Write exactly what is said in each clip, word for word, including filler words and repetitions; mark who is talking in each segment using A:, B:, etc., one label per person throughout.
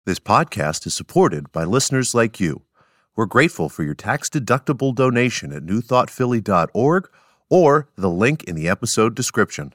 A: This podcast is supported by listeners like you. We're grateful for your tax-deductible donation at new thought philly dot org or the link in the episode description.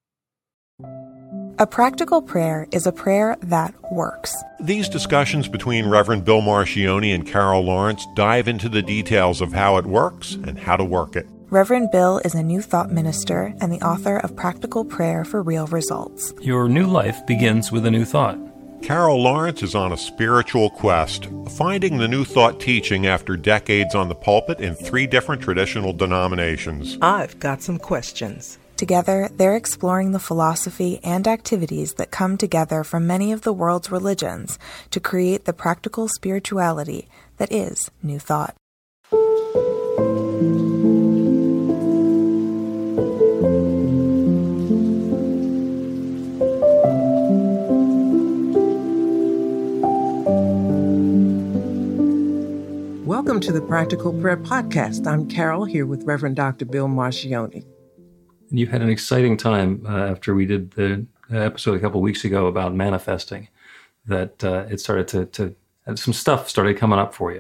B: A practical prayer is a prayer that works.
C: These discussions between Reverend Bill Marcioni and Carol Lawrence dive into the details of how it works and how to work it.
B: Reverend Bill is a New Thought minister and the author of Practical Prayer for Real Results.
D: Your new life begins with a new thought.
C: Carol Lawrence is on a spiritual quest, finding the New Thought teaching after decades on the pulpit in three different traditional denominations.
E: I've got some questions.
B: Together, they're exploring the philosophy and activities that come together from many of the world's religions to create the practical spirituality that is New Thought.
E: Welcome to the Practical Prayer Podcast. I'm Carol, here with Reverend Doctor Bill Marcioni.
D: You had an exciting time uh, after we did the episode a couple of weeks ago about manifesting, that uh, it started to, to some stuff started coming up for you.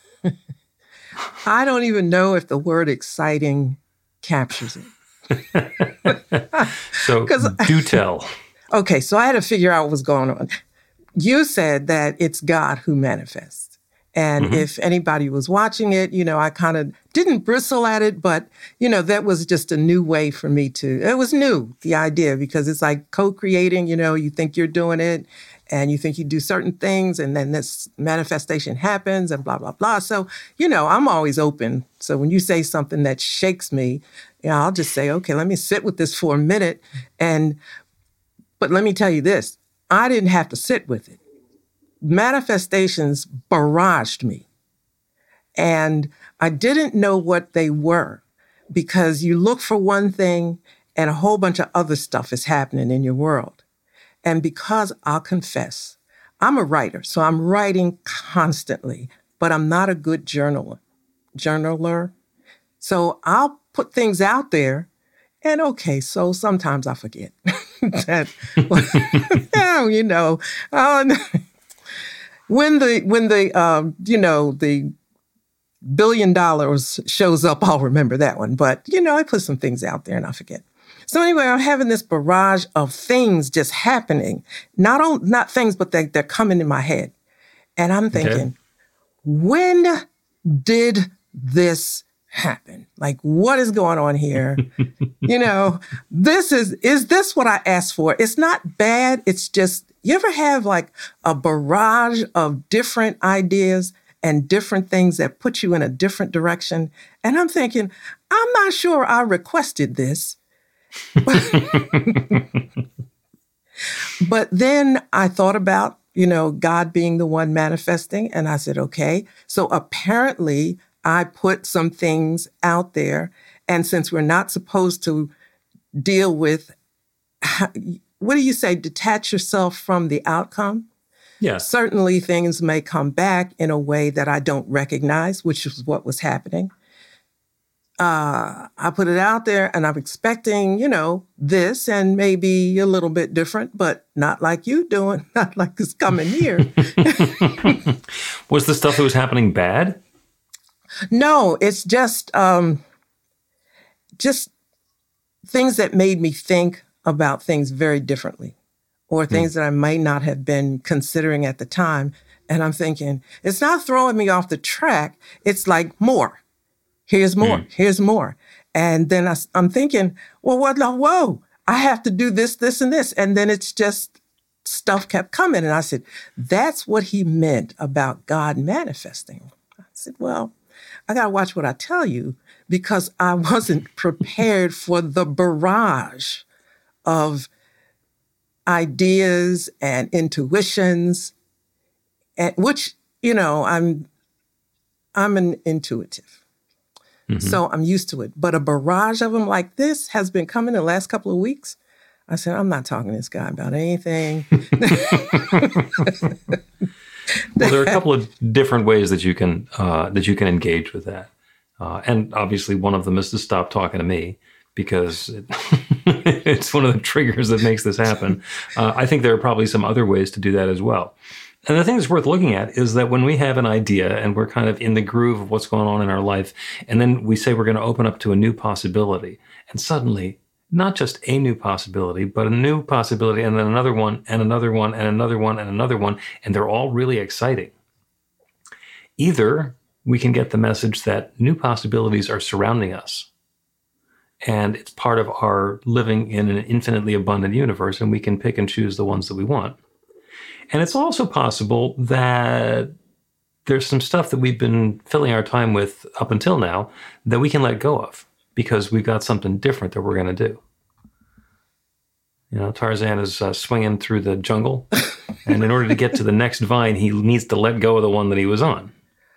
E: I don't even know if the word exciting captures it.
D: So do tell.
E: Okay, so I had to figure out what was going on. You said that it's God who manifests. And mm-hmm. if anybody was watching it, you know, I kind of didn't bristle at it, but, you know, that was just a new way for me to, it was new, the idea, because it's like co-creating, you know, you think you're doing it and you think you do certain things and then this manifestation happens and blah, blah, blah. So, you know, I'm always open. So when you say something that shakes me, you know, I'll just say, okay, let me sit with this for a minute. And, but let me tell you this, I didn't have to sit with it. Manifestations barraged me. And I didn't know what they were because you look for one thing and a whole bunch of other stuff is happening in your world. And because I'll confess, I'm a writer, so I'm writing constantly, but I'm not a good journaler. journaler. So I'll put things out there and okay, so sometimes I forget that, well, you know, uh, When the, when the um, you know, the billion dollars shows up, I'll remember that one. But, you know, I put some things out there and I forget. So anyway, I'm having this barrage of things just happening. Not on, not things, but they, they're coming in my head. And I'm thinking, okay. When did this happen? Like, what is going on here? you know, this is, is this what I asked for? It's not bad. It's just, you ever have like a barrage of different ideas and different things that put you in a different direction? And I'm thinking, I'm not sure I requested this. But then I thought about, you know, God being the one manifesting. And I said, okay, so apparently I put some things out there. And since we're not supposed to deal with, what do you say, detach yourself from the outcome?
D: Yeah.
E: Certainly things may come back in a way that I don't recognize, which is what was happening. Uh, I put it out there and I'm expecting, you know, this and maybe a little bit different, but not like you doing, not like it's coming here.
D: Was the stuff that was happening bad?
E: No, it's just, um, just things that made me think about things very differently or things mm. that I might not have been considering at the time. And I'm thinking, it's not throwing me off the track. It's like more. Here's more. Mm. Here's more. And then I, I'm thinking, well, what? Whoa, I have to do this, this, and this. And then it's just stuff kept coming. And I said, that's what he meant about God manifesting. I said, well, I got to watch what I tell you because I wasn't prepared for the barrage of ideas and intuitions, and which, you know, I'm I'm an intuitive. Mm-hmm. So I'm used to it. But a barrage of them like this has been coming the last couple of weeks. I said, I'm not talking to this guy about anything.
D: Well, there are a couple of different ways that you can uh, that you can engage with that. Uh, and obviously one of them is to stop talking to me, because it, it's one of the triggers that makes this happen. Uh, I think there are probably some other ways to do that as well. And the thing that's worth looking at is that when we have an idea and we're kind of in the groove of what's going on in our life, and then we say we're going to open up to a new possibility, and suddenly, not just a new possibility, but a new possibility, and then another one, and another one, and another one, and another one, and they're all really exciting. Either we can get the message that new possibilities are surrounding us, and it's part of our living in an infinitely abundant universe, and we can pick and choose the ones that we want. And it's also possible that there's some stuff that we've been filling our time with up until now that we can let go of because we've got something different that we're going to do. You know, Tarzan is uh, swinging through the jungle, and in order to get to the next vine, he needs to let go of the one that he was on.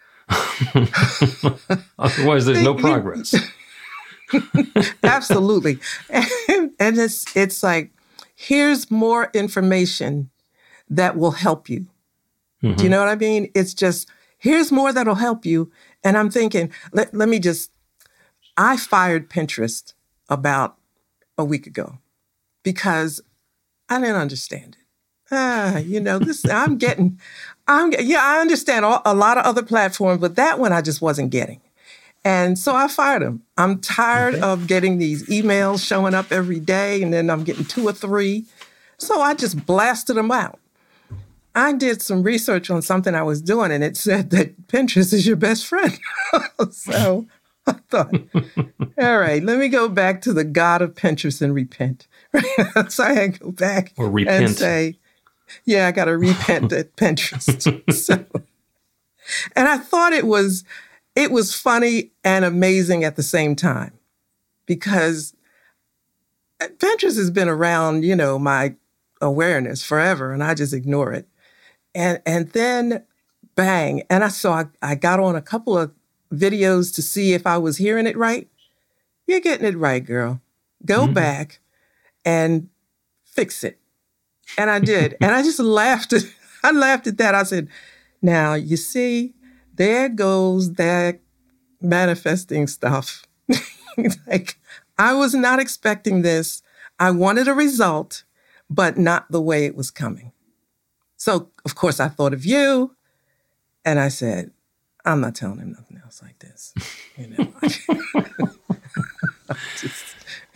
D: Otherwise, there's no progress.
E: Absolutely. And, and it's it's like, here's more information that will help you. Mm-hmm. Do you know what I mean? It's just, here's more that'll help you. And I'm thinking, let, let me just, I fired Pinterest about a week ago because I didn't understand it. Ah, you know, this, I'm getting, I'm, yeah, I understand all, a lot of other platforms, but that one I just wasn't getting. And so I fired him. I'm tired okay. of getting these emails showing up every day, and then I'm getting two or three. So I just blasted them out. I did some research on something I was doing, and it said that Pinterest is your best friend. So I thought, all right, let me go back to the God of Pinterest and repent. So I had to go back
D: or repent.
E: and say, yeah, I got to repent at Pinterest. So, and I thought it was, it was funny and amazing at the same time, because Pinterest has been around, you know, my awareness forever, and I just ignore it. And and then, bang, and I saw, I, I got on a couple of videos to see if I was hearing it right. You're getting it right, girl. Go mm-hmm. back and fix it. And I did. And I just laughed. At, I laughed at that. I said, now, you see, there goes that manifesting stuff. Like, I was not expecting this. I wanted a result, but not the way it was coming. So, of course, I thought of you, and I said, I'm not telling him nothing else like this. You know, just...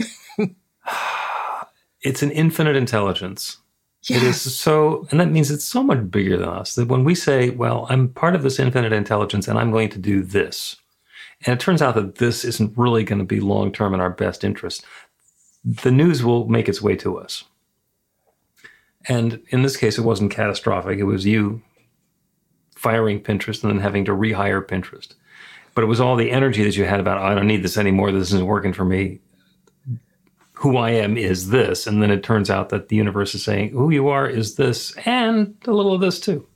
D: It's an infinite intelligence.
E: Yes.
D: It is so, and that means it's so much bigger than us, that when we say, well, I'm part of this infinite intelligence, and I'm going to do this, and it turns out that this isn't really going to be long-term in our best interest, the news will make its way to us. And in this case, it wasn't catastrophic. It was you firing Pinterest and then having to rehire Pinterest. But it was all the energy that you had about, I don't need this anymore. This isn't working for me. Who I am is this. And then it turns out that the universe is saying, who you are is this, and a little of this too.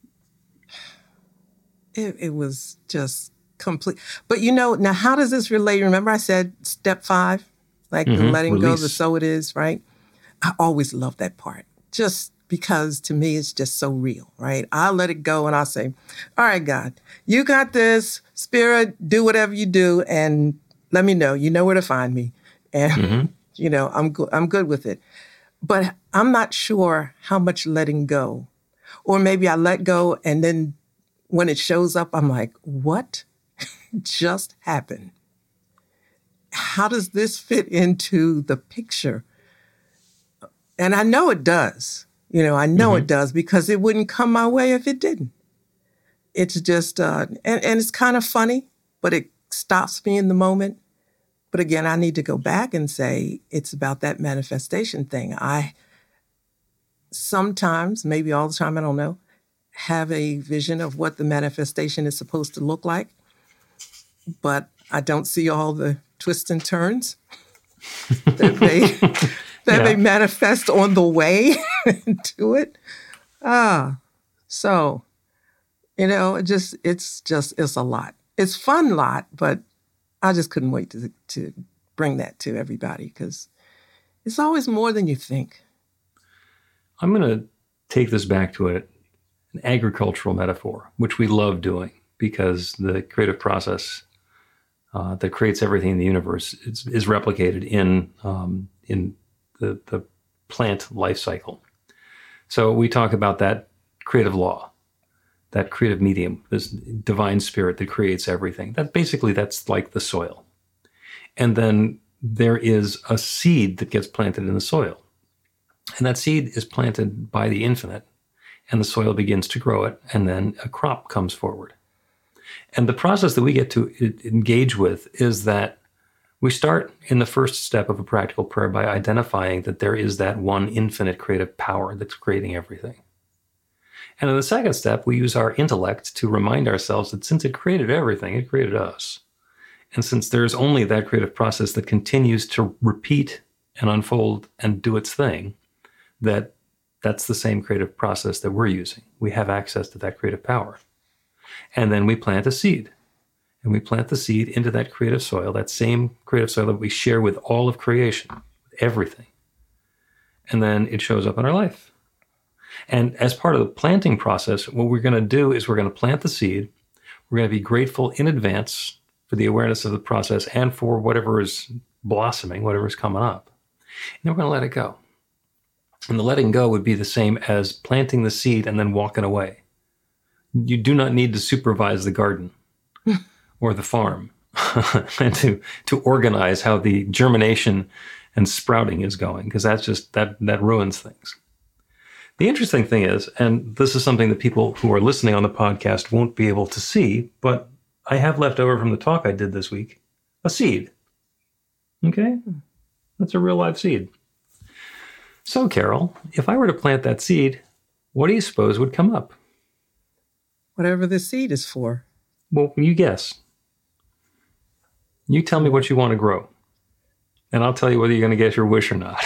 E: It, it was just complete. But you know, now how does this relate? Remember I said step five? Like mm-hmm. the letting Release. Go, the so it is, right? I always love that part. Just because to me it's just so real, right? I'll let it go and I'll say, all right, God, you got this. Spirit, do whatever you do and let me know. You know where to find me. And, mm-hmm. you know, I'm, go- I'm good with it. But I'm not sure how much letting go. Or maybe I let go and then when it shows up, I'm like, what just happened? How does this fit into the picture? And I know it does. You know, I know mm-hmm. it does because it wouldn't come my way if it didn't. It's just, uh, and, and it's kind of funny, but it stops me in the moment. But again, I need to go back and say it's about that manifestation thing. I sometimes, maybe all the time, I don't know, have a vision of what the manifestation is supposed to look like. But I don't see all the twists and turns that they... that yeah. may manifest on the way to it. Ah, so, you know, it just, it's just, it's a lot. It's fun lot, but I just couldn't wait to to bring that to everybody because it's always more than you think.
D: I'm going to take this back to it, an agricultural metaphor, which we love doing because the creative process uh, that creates everything in the universe is, is replicated in um, in The, the plant life cycle. So we talk about that creative law, that creative medium, this divine spirit that creates everything. That basically, that's like the soil. And then there is a seed that gets planted in the soil. And that seed is planted by the infinite, and the soil begins to grow it, and then a crop comes forward. And the process that we get to engage with is that we start in the first step of a practical prayer by identifying that there is that one infinite creative power that's creating everything. And in the second step, we use our intellect to remind ourselves that since it created everything, it created us. And since there's only that creative process that continues to repeat and unfold and do its thing, that that's the same creative process that we're using. We have access to that creative power. And then we plant a seed. And we plant the seed into that creative soil, that same creative soil that we share with all of creation, everything. And then it shows up in our life. And as part of the planting process, what we're going to do is we're going to plant the seed. We're going to be grateful in advance for the awareness of the process and for whatever is blossoming, whatever is coming up. And then we're going to let it go. And the letting go would be the same as planting the seed and then walking away. You do not need to supervise the garden or the farm and to, to organize how the germination and sprouting is going, because that's just, that, that ruins things. The interesting thing is, and this is something that people who are listening on the podcast won't be able to see, but I have left over from the talk I did this week, a seed. Okay? That's a real live seed. So, Carol, if I were to plant that seed, what do you suppose would come up?
E: Whatever the seed is for.
D: Well, you guess. You tell me what you want to grow, and I'll tell you whether you're going to get your wish or not.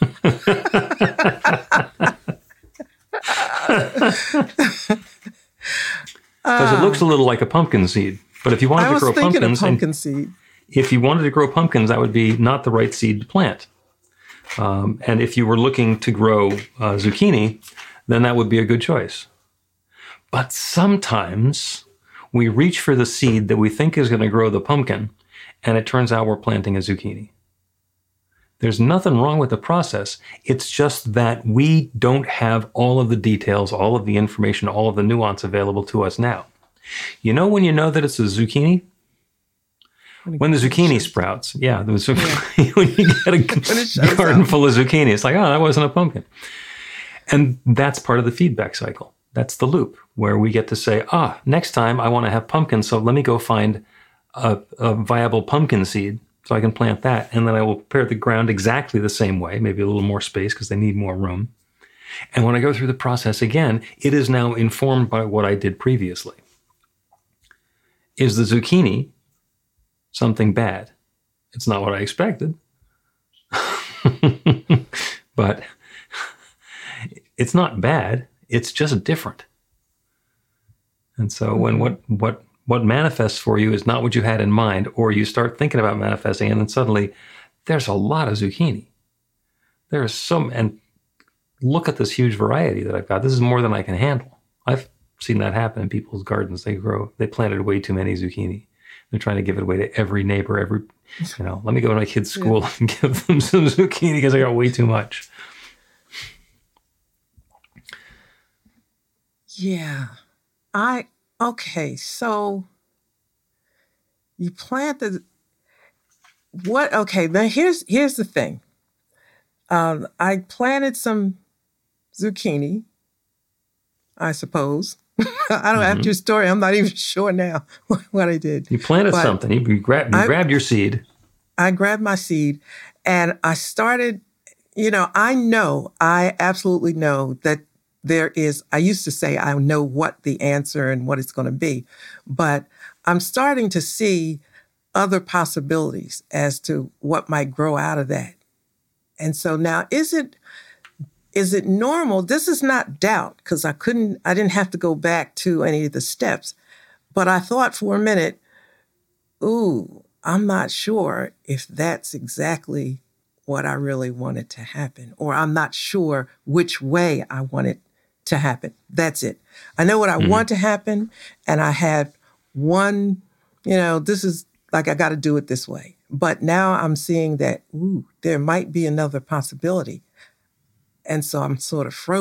D: Because it looks a little like a pumpkin seed. But if you wanted
E: I
D: to grow
E: was thinking
D: pumpkins,
E: of pumpkin
D: and
E: seed.
D: if you wanted to grow pumpkins, that would be not the right seed to plant. Um, and if you were looking to grow uh, zucchini, then that would be a good choice. But sometimes we reach for the seed that we think is going to grow the pumpkin, and it turns out we're planting a zucchini. There's nothing wrong with the process. It's just that we don't have all of the details, all of the information, all of the nuance available to us now. You know when you know that it's a zucchini? When the zucchini sprouts. Yeah, the zucchini, yeah. When you get a garden full of zucchini, it's like, oh, that wasn't a pumpkin. And that's part of the feedback cycle. That's the loop where we get to say, ah, next time I want to have pumpkins, so let me go find a, a viable pumpkin seed so I can plant that. And then I will prepare the ground exactly the same way, maybe a little more space because they need more room. And when I go through the process again, it is now informed by what I did previously. Is the zucchini something bad? It's not what I expected. But it's not bad. It's just different. And so when what what what manifests for you is not what you had in mind, or you start thinking about manifesting, and then suddenly there's a lot of zucchini. There's some, and look at this huge variety that I've got. This is more than I can handle. I've seen that happen in people's gardens. They grow, they planted way too many zucchini. They're trying to give it away to every neighbor, every, you know, let me go to my kid's school yeah. and give them some zucchini because I got way too much.
E: Yeah. I, okay, so you plant the, what, okay, now here's, here's the thing. Um, I planted some zucchini, I suppose. I don't mm-hmm. have your story. I'm not even sure now what I did.
D: You planted but something. You, grabbed, you I, grabbed your seed.
E: I grabbed my seed and I started, you know, I know, I absolutely know that there is, I used to say, I know what the answer and what it's going to be, but I'm starting to see other possibilities as to what might grow out of that. And so now, is it, is it normal? This is not doubt, because I couldn't, I didn't have to go back to any of the steps, but I thought for a minute, ooh, I'm not sure if that's exactly what I really wanted to happen, or I'm not sure which way I want it to happen. That's it. I know what I mm-hmm. want to happen, and I had one, you know, this is like, I got to do it this way. But now I'm seeing that, ooh, there might be another possibility. And so I'm sort of frozen.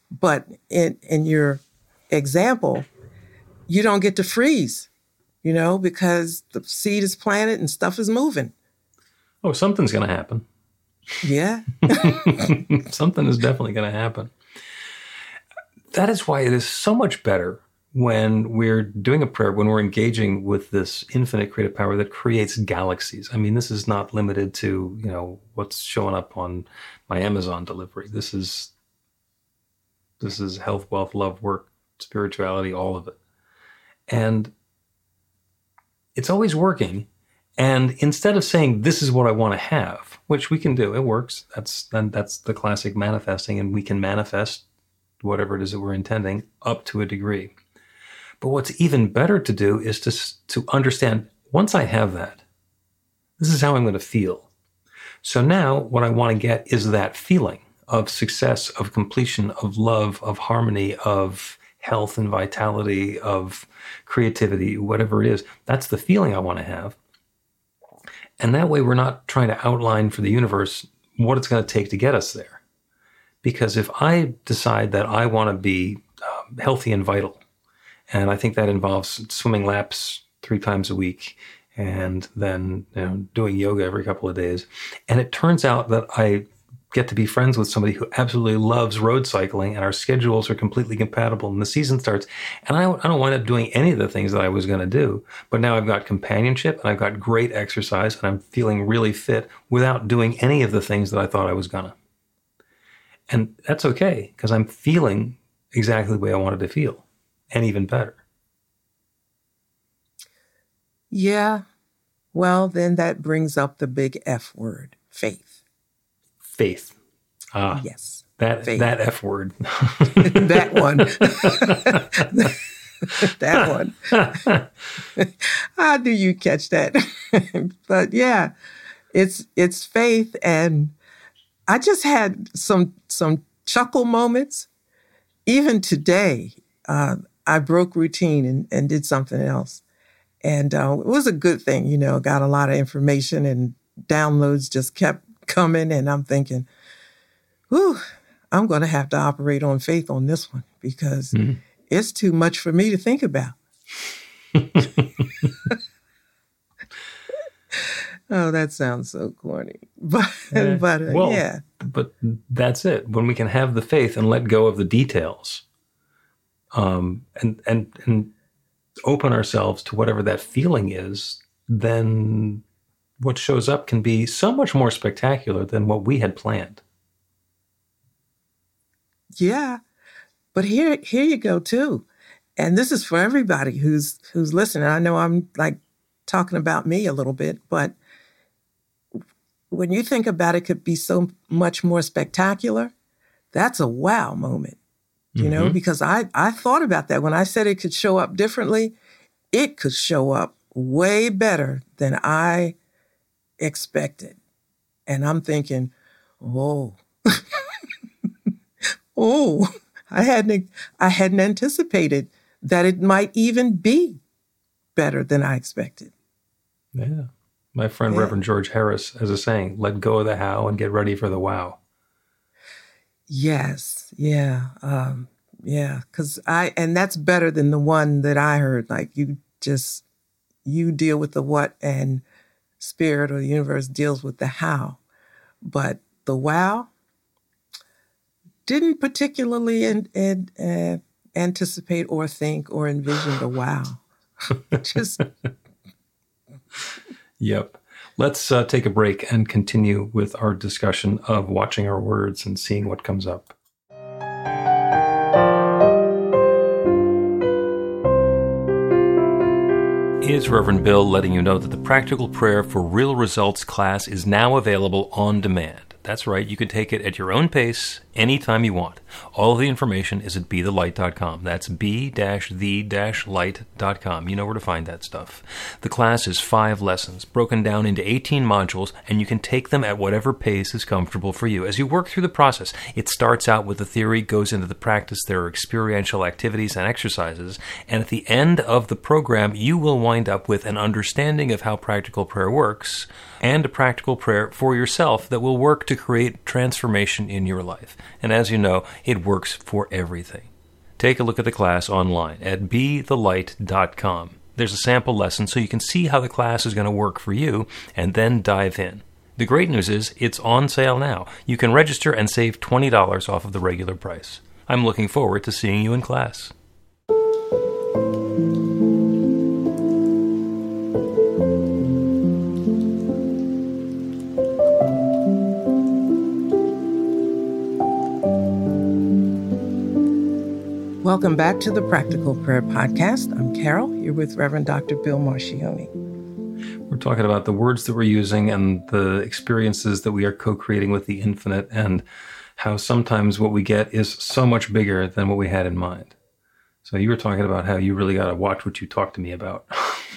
E: But in, in your example, you don't get to freeze, you know, because the seed is planted and stuff is moving.
D: Oh, something's going to happen.
E: Yeah.
D: Something is definitely going to happen. That is why it is so much better when we're doing a prayer, when we're engaging with this infinite creative power that creates galaxies. I mean, this is not limited to, you know, what's showing up on my Amazon delivery. This is, this is health, wealth, love, work, spirituality, all of it. And it's always working. And instead of saying, this is what I want to have, which we can do, it works. That's, then that's the classic manifesting, and we can manifest whatever it is that we're intending up to a degree. But what's even better to do is to, to understand, once I have that, this is how I'm going to feel. So now what I want to get is that feeling of success, of completion, of love, of harmony, of health and vitality, of creativity, whatever it is. That's the feeling I want to have. And that way we're not trying to outline for the universe what it's going to take to get us there. Because if I decide that I want to be um, healthy and vital, and I think that involves swimming laps three times a week and then, you know, doing yoga every couple of days. And it turns out that I get to be friends with somebody who absolutely loves road cycling, and our schedules are completely compatible, and the season starts. And I, I don't wind up doing any of the things that I was going to do. But now I've got companionship, and I've got great exercise, and I'm feeling really fit without doing any of the things that I thought I was going to. And that's okay, because I'm feeling exactly the way I wanted to feel. And even better.
E: Yeah. Well, then that brings up the big F word, faith.
D: Faith. Ah.
E: Yes.
D: That
E: faith.
D: That F word.
E: That one. That one. How do you catch that? But yeah, it's it's faith. And I just had some some chuckle moments. Even today, uh, I broke routine and, and did something else. And uh, it was a good thing, you know, got a lot of information and downloads just kept coming. And I'm thinking, whew, I'm going to have to operate on faith on this one because mm-hmm. it's too much for me to think about. Oh, that sounds so corny. But, uh, but uh,
D: well,
E: yeah.
D: But that's it. When we can have the faith and let go of the details, um, and, and, and open ourselves to whatever that feeling is, then what shows up can be so much more spectacular than what we had planned.
E: Yeah. But here, here you go too. And this is for everybody who's, who's listening. I know I'm like talking about me a little bit, but when you think about it, could be so much more spectacular. That's a wow moment, you mm-hmm. know, because I, I thought about that when I said it could show up differently. It could show up way better than I expected. And I'm thinking, oh, oh, I hadn't, I hadn't anticipated that it might even be better than I expected.
D: Yeah. My friend,
E: yeah.
D: Reverend George Harris, has a saying, let go of the how and get ready for the wow.
E: Yes. Yeah. Um, yeah. Cause I, and that's better than the one that I heard. Like you just, you deal with the what and spirit or the universe deals with the how. But the wow didn't particularly in, in, uh, anticipate or think or envision the wow. Just...
D: Yep. Let's uh, take a break and continue with our discussion of watching our words and seeing what comes up. It's Reverend Bill letting you know that the Practical Prayer for Real Results class is now available on demand. That's right, you can take it at your own pace, anytime you want. All of the information is at be the light dot com. That's be the light dot com. You know where to find that stuff. The class is five lessons, broken down into eighteen modules, and you can take them at whatever pace is comfortable for you. As you work through the process, it starts out with the theory, goes into the practice, there are experiential activities and exercises, and at the end of the program, you will wind up with an understanding of how practical prayer works, and a practical prayer for yourself that will work to create transformation in your life. And as you know, it works for everything. Take a look at the class online at be the light dot com. There's a sample lesson so you can see how the class is going to work for you and then dive in. The great news is it's on sale now. You can register and save twenty dollars off of the regular price. I'm looking forward to seeing you in class.
E: Welcome back to the Practical Prayer Podcast. I'm Carol, here with Reverend Doctor Bill Marcioni.
D: We're talking about the words that we're using and the experiences that we are co-creating with the infinite, and how sometimes what we get is so much bigger than what we had in mind. So you were talking about how you really got to watch what you talk to me about.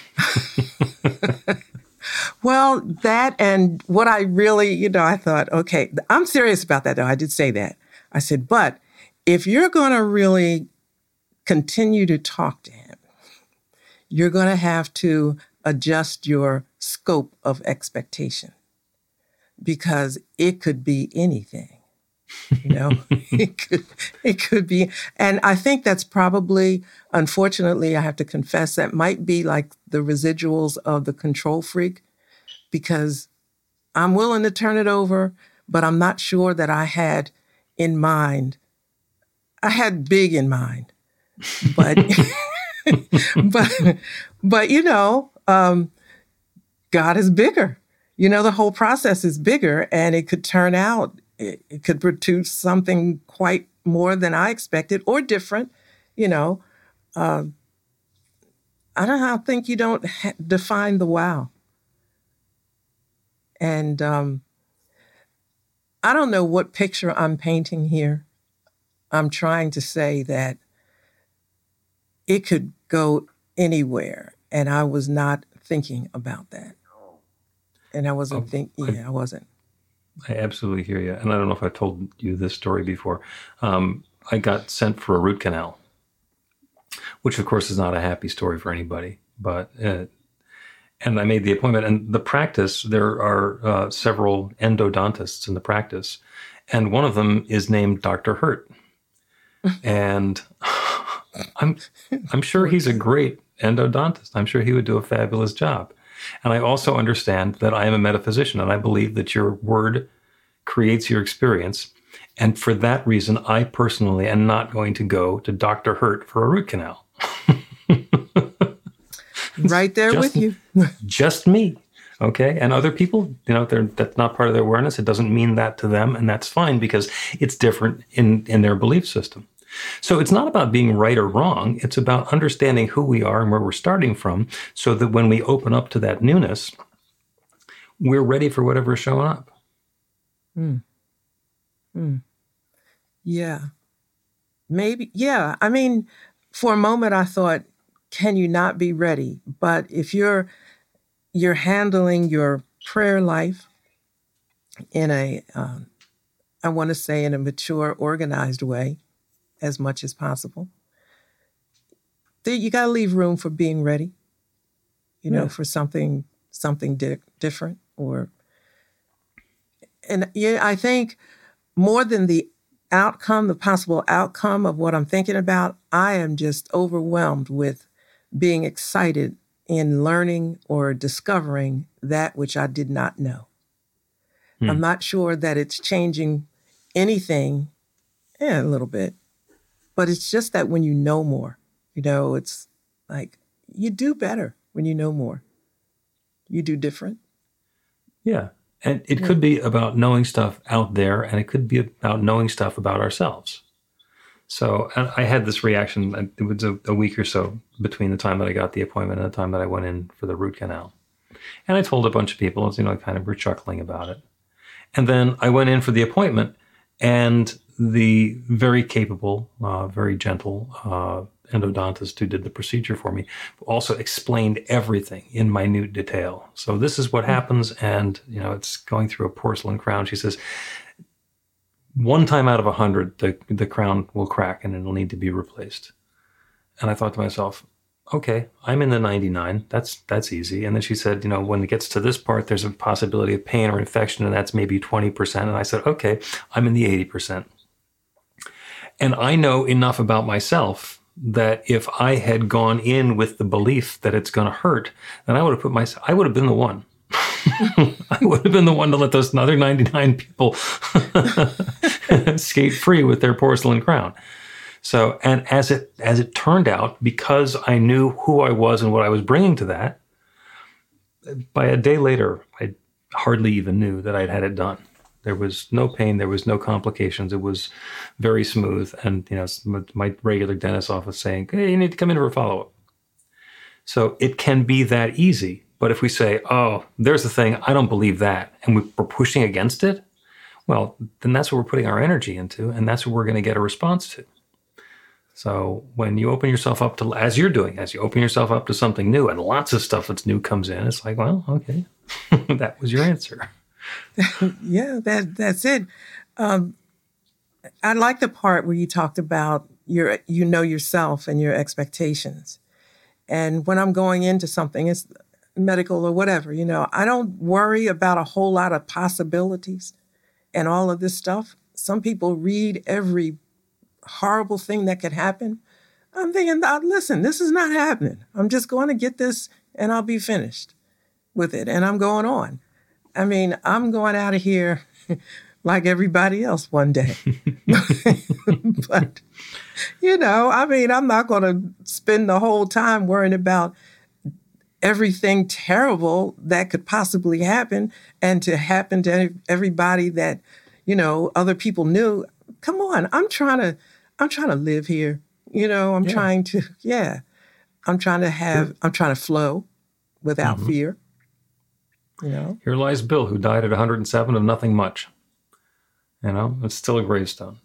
E: Well, that and what I really, you know, I thought, okay, I'm serious about that, though. I did say that. I said, but if you're going to really continue to talk to him, you're going to have to adjust your scope of expectation, because it could be anything, you know, it could, it could be. And I think that's probably, unfortunately, I have to confess, that might be like the residuals of the control freak, because I'm willing to turn it over, but I'm not sure that I had in mind, I had big in mind. But, but, but, you know, um, God is bigger. You know, the whole process is bigger, and it could turn out, it, it could produce something quite more than I expected, or different, you know. Uh, I don't know how I think you don't ha- define the wow. And um, I don't know what picture I'm painting here. I'm trying to say that it could go anywhere, and I was not thinking about that. And I wasn't
D: Oh,
E: thinking, yeah, I wasn't.
D: I absolutely hear you. And I don't know if I told you this story before. Um, I got sent for a root canal, which of course is not a happy story for anybody. But uh, and I made the appointment. And the practice, there are uh, several endodontists in the practice, and one of them is named Doctor Hurt. And I'm I'm sure he's a great endodontist. I'm sure he would do a fabulous job. And I also understand that I am a metaphysician, and I believe that your word creates your experience. And for that reason, I personally am not going to go to Doctor Hurt for a root canal.
E: Right there
D: just,
E: with you.
D: Just me. Okay. And other people, you know, they're, that's not part of their awareness. It doesn't mean that to them. And that's fine, because it's different in, in their belief system. So it's not about being right or wrong. It's about understanding who we are and where we're starting from, so that when we open up to that newness, we're ready for whatever is showing up.
E: Hmm. Hmm. Yeah. Maybe. Yeah. I mean, for a moment I thought, can you not be ready? But if you're, you're handling your prayer life in a, um, I want to say in a mature, organized way, as much as possible, you got to leave room for being ready, you know, yeah. for something, something di- different or, and yeah, I think more than the outcome, the possible outcome of what I'm thinking about, I am just overwhelmed with being excited in learning or discovering that which I did not know. Hmm. I'm not sure that it's changing anything, yeah, a little bit. But it's just that when you know more, you know, it's like you do better when you know more. You do different.
D: Yeah. And it yeah. could be about knowing stuff out there, and it could be about knowing stuff about ourselves. So I had this reaction, it was a, a week or so between the time that I got the appointment and the time that I went in for the root canal. And I told a bunch of people, you know, kind of were chuckling about it. And then I went in for the appointment, and the very capable, uh, very gentle uh, endodontist who did the procedure for me also explained everything in minute detail. So this is what happens, and you know, it's going through a porcelain crown. She says, one time out of a hundred, the the crown will crack and it'll need to be replaced. And I thought to myself, okay, I'm in the ninety-nine. That's that's easy. And then she said, you know, when it gets to this part, there's a possibility of pain or infection, and that's maybe twenty percent. And I said, okay, I'm in the eighty percent. And I know enough about myself that if I had gone in with the belief that it's going to hurt, then I would have put myself, I would have been the one. I would have been the one to let those other ninety-nine people skate free with their porcelain crown. So, and as it as it turned out, because I knew who I was and what I was bringing to that, by a day later, I hardly even knew that I'd had it done. There was no pain, there was no complications. It was very smooth. And, you know, my regular dentist office saying, hey, you need to come in for a follow-up. So it can be that easy. But if we say, oh, there's the thing, I don't believe that, and we're pushing against it, well, then that's what we're putting our energy into, and that's what we're going to get a response to. So when you open yourself up to, as you're doing, as you open yourself up to something new, and lots of stuff that's new comes in, it's like, well, okay, that was your answer.
E: Yeah, that that's it. Um, I like the part where you talked about your, you know yourself and your expectations. And when I'm going into something, it's medical or whatever, you know, I don't worry about a whole lot of possibilities and all of this stuff. Some people read every horrible thing that could happen. I'm thinking, listen, this is not happening. I'm just going to get this and I'll be finished with it. And I'm going on. I mean, I'm going out of here like everybody else one day. But, you know, I mean, I'm not going to spend the whole time worrying about everything terrible that could possibly happen and to happen to everybody that, you know, other people knew. Come on, I'm trying to, I'm trying to live here. You know, I'm yeah. trying to, yeah, I'm trying to have, Here. I'm trying to flow without mm-hmm. fear. You know,
D: here lies Bill, who died at one hundred seven of nothing much. You know, it's still a gravestone.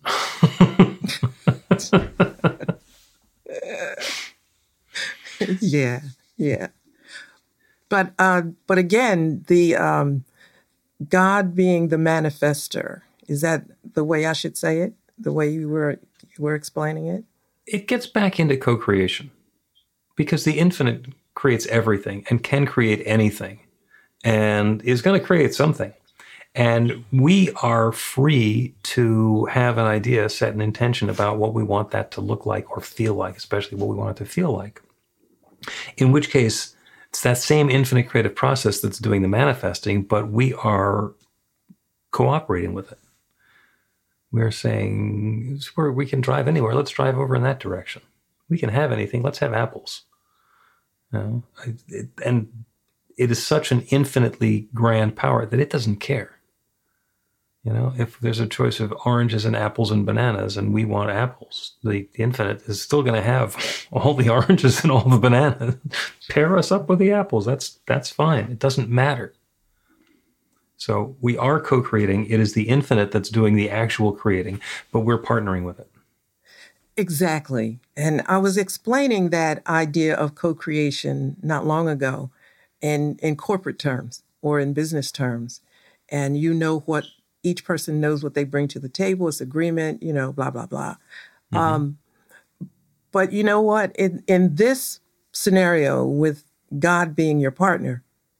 E: yeah, yeah. But uh, but again, the um, God being the manifester, is that the way I should say it? The way you were you were explaining it?
D: It gets back into co-creation, because the infinite creates everything and can create anything and is going to create something. And we are free to have an idea, set an intention about what we want that to look like or feel like, especially what we want it to feel like. In which case, it's that same infinite creative process that's doing the manifesting, but we are cooperating with it. We're saying, where we can drive anywhere. Let's drive over in that direction. We can have anything. Let's have apples. You know? it, and it is such an infinitely grand power that it doesn't care. You know, if there's a choice of oranges and apples and bananas, and we want apples, the, the infinite is still going to have all the oranges and all the bananas. Pair us up with the apples. That's that's fine. It doesn't matter. So we are co-creating. It is the infinite that's doing the actual creating, but we're partnering with it.
E: Exactly. And I was explaining that idea of co-creation not long ago in, in corporate terms or in business terms. And you know what, each person knows what they bring to the table. It's agreement, you know, blah, blah, blah. Mm-hmm. Um, but you know what? In, in this scenario with God being your partner,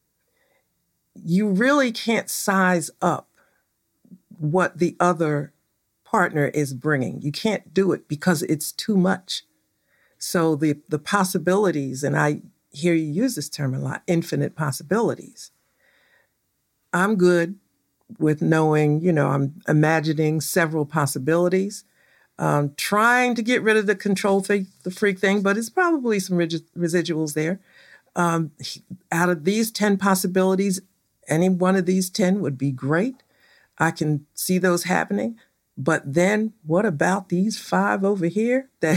E: you really can't size up what the other partner is bringing. You can't do it because it's too much. So the, the possibilities, and I hear you use this term a lot, infinite possibilities. I'm good with knowing, you know, I'm imagining several possibilities, um, trying to get rid of the control th- the freak thing, but it's probably some rig- residuals there. Um, out of these ten possibilities, any one of these ten would be great. I can see those happening. But then what about these five over here that,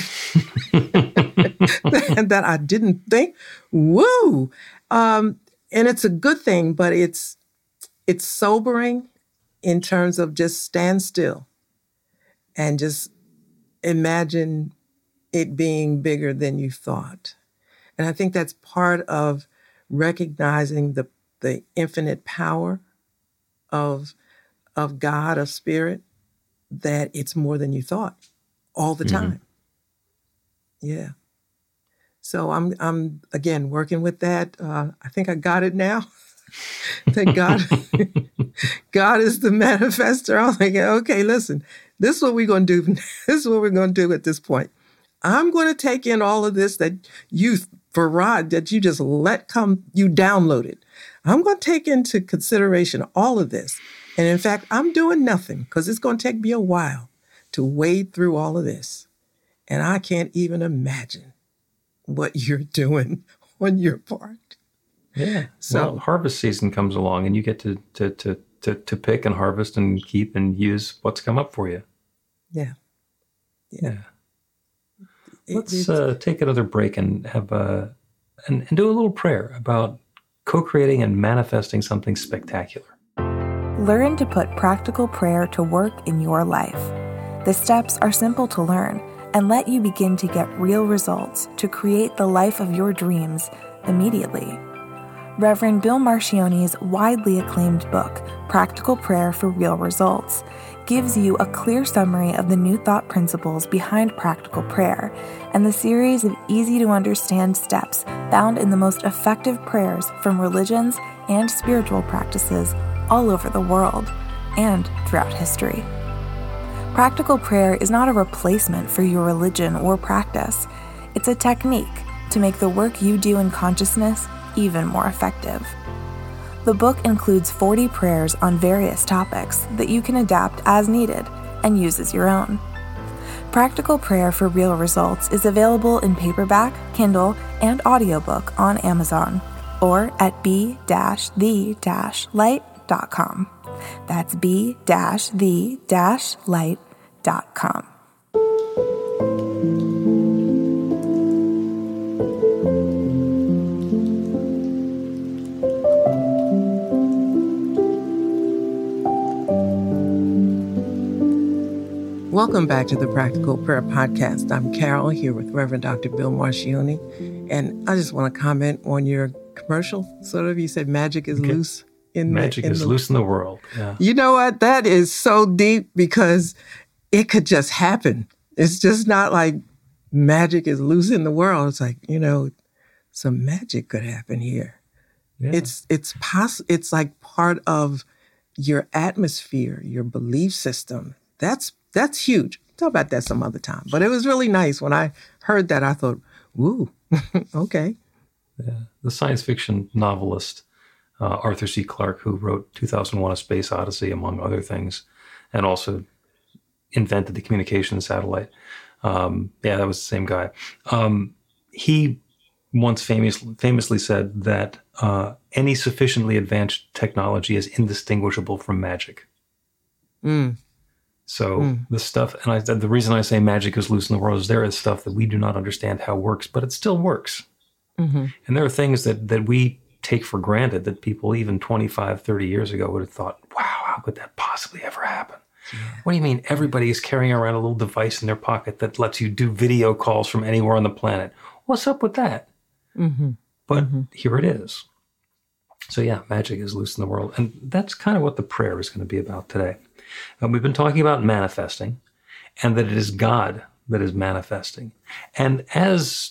E: that I didn't think? Woo! Um, and it's a good thing, but it's it's sobering in terms of just stand still and just imagine it being bigger than you thought. And I think that's part of recognizing the the infinite power of, of God, of spirit, that it's more than you thought all the time. Mm-hmm. Yeah. So I'm, I'm again, working with that. Uh, I think I got it now. That God, God is the manifester. I was like, okay, listen, this is what we're going to do. This is what we're going to do at this point. I'm going to take in all of this that you, Farad, that you just let come, you downloaded. I'm going to take into consideration all of this. And in fact, I'm doing nothing because it's going to take me a while to wade through all of this. And I can't even imagine what you're doing on your part.
D: Yeah.
E: So
D: well, harvest season comes along and you get to, to, to, to, to pick and harvest and keep and use what's come up for you.
E: Yeah.
D: Yeah.
E: It-
D: Let's
E: it's-
D: uh, take another break and have a, and, and do a little prayer about co-creating and manifesting something spectacular.
B: Learn to put practical prayer to work in your life. The steps are simple to learn and let you begin to get real results to create the life of your dreams immediately. Reverend Bill Marchione's widely acclaimed book, Practical Prayer for Real Results, gives you a clear summary of the New Thought principles behind practical prayer and the series of easy-to-understand steps found in the most effective prayers from religions and spiritual practices all over the world and throughout history. Practical prayer is not a replacement for your religion or practice. It's a technique to make the work you do in consciousness even more effective. The book includes forty prayers on various topics that you can adapt as needed and use as your own. Practical Prayer for Real Results is available in paperback, Kindle, and audiobook on Amazon or at b dash the dash light dot com. That's b dash the dash light dot com.
E: Welcome back to the Practical Prayer Podcast. I'm Carol here with Reverend Doctor Bill Marchione. And I just want to comment on your commercial, sort of. You said magic is
D: Okay.
E: loose in
D: Magic
E: the, in
D: is
E: the,
D: loose in the world. Yeah.
E: You know what? That is so deep because it could just happen. It's just not like magic is loose in the world. It's like, you know, some magic could happen here.
D: Yeah.
E: It's it's poss- It's like part of your atmosphere, your belief system. That's that's huge. Talk about that some other time. But it was really nice when I heard that. I thought, "Woo, okay."
D: Yeah. The science fiction novelist uh, Arthur C. Clarke, who wrote two thousand one: A Space Odyssey, among other things, and also invented the communication satellite. Um, yeah, that was the same guy. Um, he once famous, famously said that uh, any sufficiently advanced technology is indistinguishable from magic.
E: Mm.
D: So
E: Mm.
D: the stuff, and I, the reason I say magic is loose in the world is there is stuff that we do not understand how it works, but it still works.
E: Mm-hmm.
D: And there are things that, that we take for granted that people even twenty-five, thirty years ago would have thought, wow, how could that possibly ever happen? Yeah. What do you mean everybody is carrying around a little device in their pocket that lets you do video calls from anywhere on the planet? What's up with that?
E: Mm-hmm.
D: But
E: mm-hmm.
D: here it is. So yeah, magic is loose in the world. And that's kind of what the prayer is going to be about today. And we've been talking about manifesting and that it is God that is manifesting. And as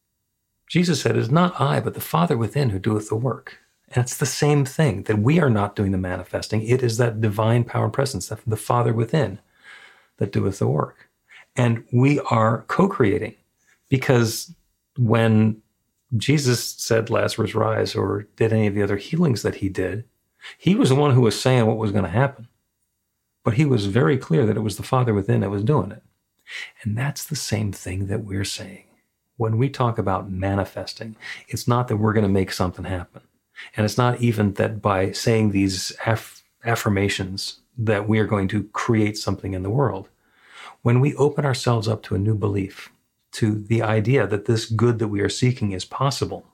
D: Jesus said, it is not I, but the Father within who doeth the work. And it's the same thing, that we are not doing the manifesting. It is that divine power and presence, that the Father within that doeth the work. And we are co-creating, because when Jesus said, Lazarus, rise, or did any of the other healings that he did, he was the one who was saying what was going to happen. But he was very clear that it was the Father within that was doing it. And that's the same thing that we're saying. When we talk about manifesting, it's not that we're going to make something happen. And it's not even that by saying these aff- affirmations that we are going to create something in the world. When we open ourselves up to a new belief, to the idea that this good that we are seeking is possible,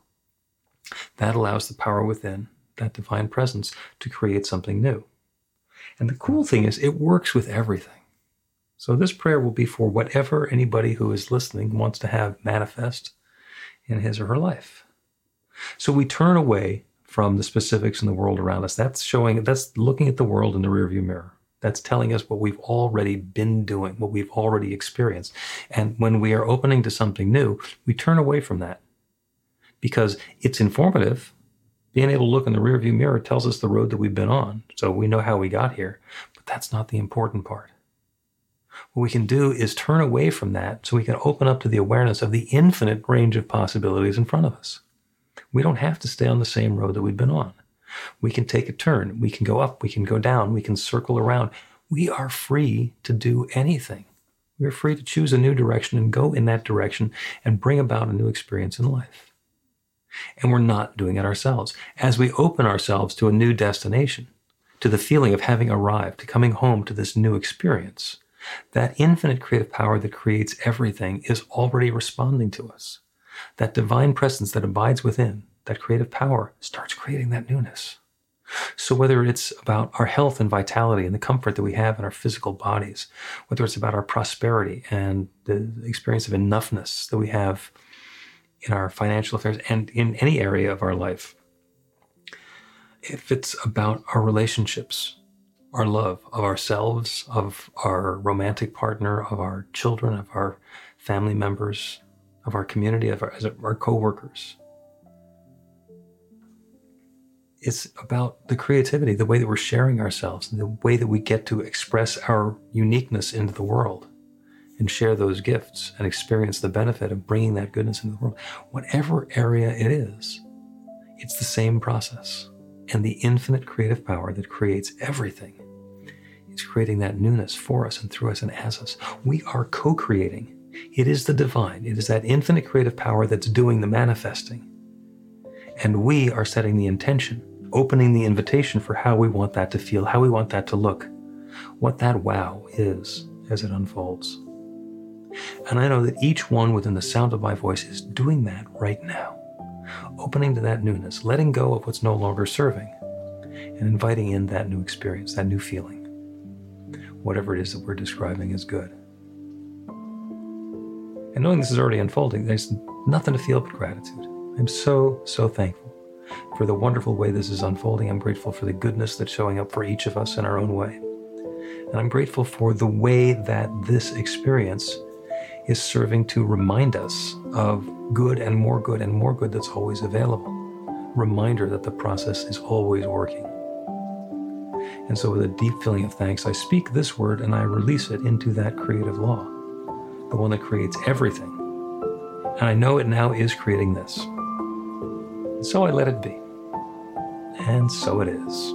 D: that allows the power within, that divine presence, to create something new. And the cool thing is it works with everything. So this prayer will be for whatever anybody who is listening wants to have manifest in his or her life. So we turn away from the specifics in the world around us. That's showing, that's looking at the world in the rearview mirror. That's telling us what we've already been doing, what we've already experienced. And when we are opening to something new, we turn away from that because it's informative. Being able to look in the rearview mirror tells us the road that we've been on, so we know how we got here. But that's not the important part. What we can do is turn away from that so we can open up to the awareness of the infinite range of possibilities in front of us. We don't have to stay on the same road that we've been on. We can take a turn. We can go up. We can go down. We can circle around. We are free to do anything. We're free to choose a new direction and go in that direction and bring about a new experience in life. And we're not doing it ourselves. As we open ourselves to a new destination, to the feeling of having arrived, to coming home to this new experience, that infinite creative power that creates everything is already responding to us. That divine presence that abides within, that creative power, starts creating that newness. So whether it's about our health and vitality and the comfort that we have in our physical bodies, whether it's about our prosperity and the experience of enoughness that we have in our financial affairs and in any area of our life, if it's about our relationships, our love of ourselves, of our romantic partner, of our children, of our family members, of our community, of our, our co-workers. It's about the creativity, the way that we're sharing ourselves, the way that we get to express our uniqueness into the world and share those gifts and experience the benefit of bringing that goodness into the world. Whatever area it is, it's the same process. And the infinite creative power that creates everything is creating that newness for us and through us and as us. We are co-creating. It is the divine. It is that infinite creative power that's doing the manifesting. And we are setting the intention, opening the invitation for how we want that to feel, how we want that to look, what that wow is as it unfolds. And I know that each one within the sound of my voice is doing that right now, opening to that newness, letting go of what's no longer serving, and inviting in that new experience, that new feeling, whatever it is that we're describing as good. And knowing this is already unfolding, there's nothing to feel but gratitude. I'm so, so thankful for the wonderful way this is unfolding. I'm grateful for the goodness that's showing up for each of us in our own way. And I'm grateful for the way that this experience is serving to remind us of good and more good and more good that's always available. Reminder that the process is always working. And so with a deep feeling of thanks, I speak this word and I release it into that creative law, the one that creates everything. And I know it now is creating this. And so I let it be. And so it is.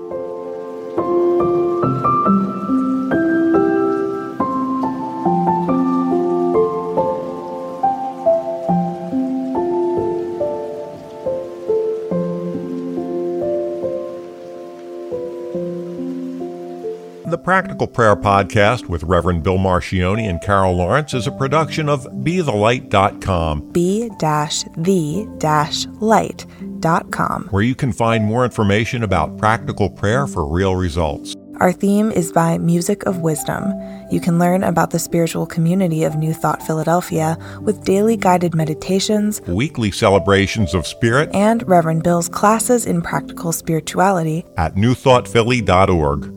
C: The Practical Prayer Podcast with Reverend Bill Marcioni and Carol Lawrence is a production of be the light dot com.
B: be the light dot com.
C: Where you can find more information about practical prayer for real results.
B: Our theme is by Music of Wisdom. You can learn about the spiritual community of New Thought Philadelphia with daily guided meditations,
C: Weekly celebrations of spirit,
B: and Reverend Bill's classes in practical spirituality
C: at new thought philly dot org.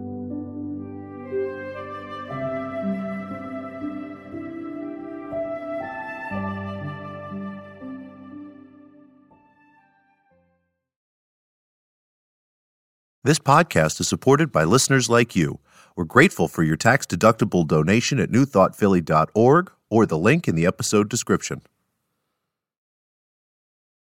A: This podcast is supported by listeners like you. We're grateful for your tax-deductible donation at new thought philly dot org or the link in the episode description.